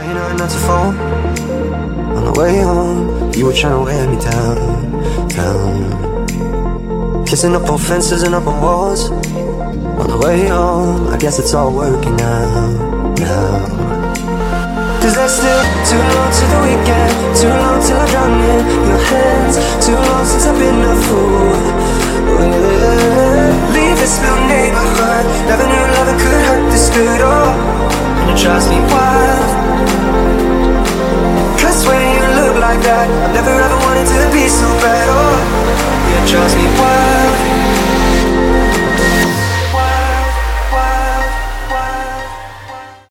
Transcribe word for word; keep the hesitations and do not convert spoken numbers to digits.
Trying hard not to fall. On the way home, you were trying to wear me down, down. Kissing up on fences and up on walls. On the way home, I guess it's all working out now. Cause there's still too long to the weekend, too long till I drown in your hands, too long since I've been a fool. Oh, yeah. Leave this little neighborhood, never knew loving could hurt this good. Oh, and it drives me wild. Cause when you look like that, I've never ever wanted to be so bad. Oh, yeah, it drives me wild.